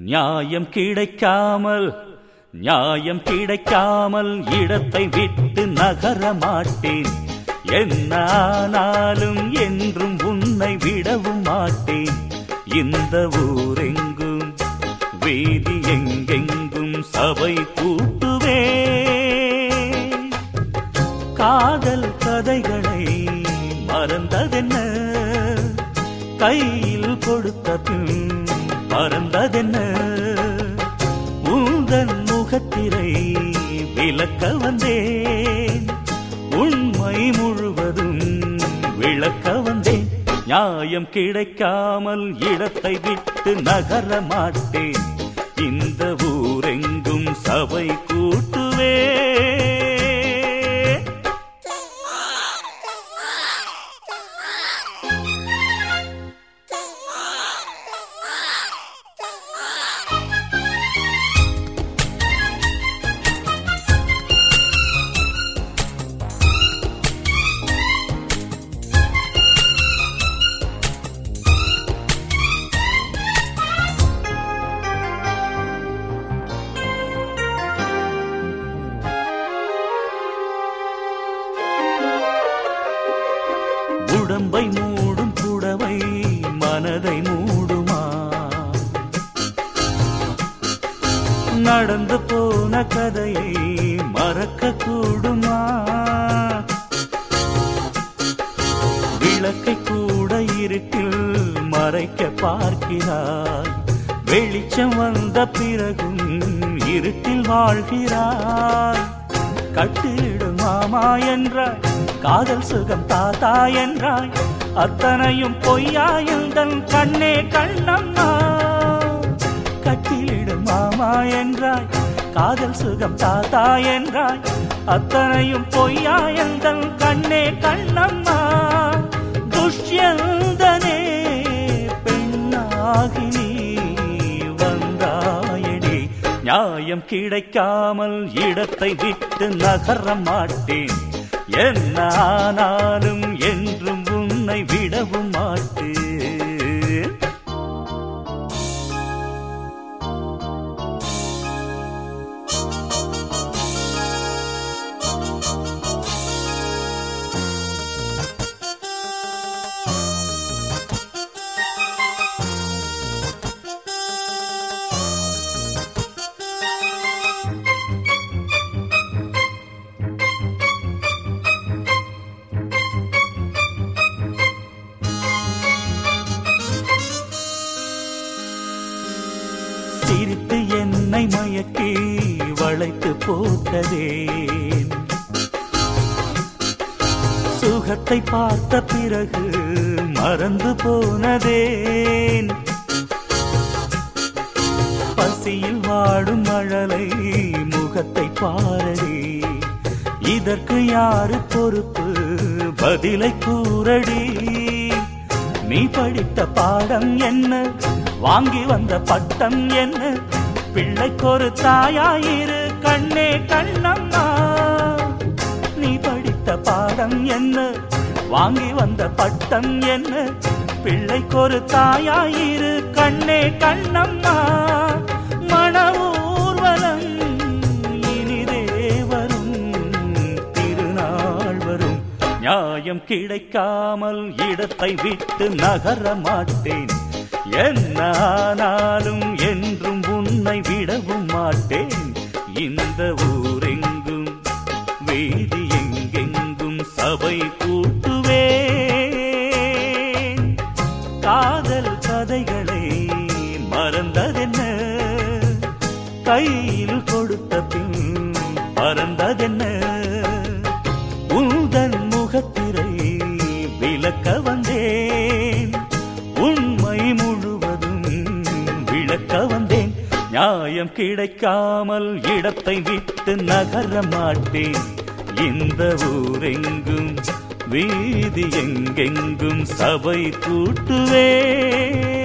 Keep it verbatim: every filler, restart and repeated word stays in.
நியாயம் கிடைக்காமல் நியாயம் கிடைக்காமல் இடத்தை விட்டு நகர மாட்டேன். என்ன ஆனாலும் என்றும் உன்னை விடவும் மாட்டேன். இந்த ஊரெங்கும் வீதி எங்கெங்கும் சபை கூட்டுவே. காதல் கதைகளை மறந்ததென்ன, கையில் கொடுத்த பின் மறந்ததென்ன. உந்தன் முகத்திரை விளக்க வந்தேன், உண்மை முழுவதும் விளக்க வந்தேன். நியாயம் கிடைக்காமல் இடத்தை விட்டு நகர மாட்டேன். இந்த ஊரெங்கும் சபை கூட்டுவே. உடம்பை மூடும் புடவை மனதை மூடுமா? நடந்து போன கதையை மறக்க கூடுமா? விளக்கை கூட இருட்டில் மறைக்க பார்க்கிறாய். வெளிச்சம் வந்த பிறகும் இருட்டில் வாழ்கிறாய். கட்டிடும் மாமா என்றாய், காதல் சுகம் தாத்தா என்றாய். அத்தனையும் பொய்யாயுந்தன் கண்ணே கண்ணம்மா. கட்டிலிடும் மாமா என்றாய், காதல் சுகம் தாத்தா என்றாய். அத்தனையும் பொய்யாயுந்தன் கண்ணே கண்ணம்மா. துஷ்யந்தனே பெண்ணாகி நீ வந்தாயடி. நியாயம் கிடைக்காமல் இடத்தை விட்டு நகர மாட்டேன். என்ன ஆனாலும் என்றும் உன்னை விடவும் மாட்டேன். சிரித்து என்னை மயக்கி வளைத்து போட்டதேன். சுகத்தை பார்த்த பிறகு மறந்து போனதேன். பசியில் வாடும் மழலை முகத்தை பாரடி. இதற்கு யாரு பொறுப்பு? பதிலை கூறடி. நீ படித்த பாடம் என்ன? வாங்கி வந்த பட்டம் என்ன? பிள்ளைக்கொரு தாயாயிரு கண்ணே கண்ணம்மா. நீ படித்த பாடம் என்ன? வாங்கி வந்த பட்டம் என்ன? பிள்ளைக்கொரு தாயாயிரு கண்ணே கண்ணம்மா. மன ஊர்வலம் இனிதே வரும், திருநாள் வரும். நியாயம் கிடைக்காமல் இடத்தை விட்டு நகர மாட்டேன். என்ன ஆனாலும் என்றும் உன்னை விடவும் மாட்டேன். இந்த ஊரெங்கும் வீதி எங்கெங்கும் சபை கூட்டுவே. காதல் கதைகளை மறந்ததென்ன, கையில் கொடுத்த பின் மறந்ததென்ன. உந்தன் முகத்திரை விளக்க வந்தேன், உண்மை முழுவதும் விளக்க வந்தேன். நியாயம் கிடைக்காமல் இடத்தை விட்டு நகர மாட்டேன். இந்த ஊரெங்கும் வீதி எங்கெங்கும் சபை கூட்டுவே.